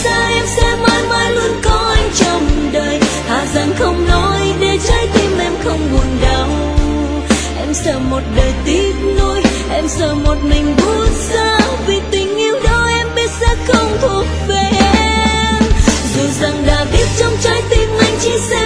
xa em sẽ mãi mãi luôn có anh trong đời. Thà rằng không nói để trái tim em không buồn đau. Em sợ một đời tiếc nuối, em sợ một mình buốt giá, vì tình yêu đó em biết sẽ không thuộc về em. Dù rằng đã biết trong trái tim anh chỉ sẽ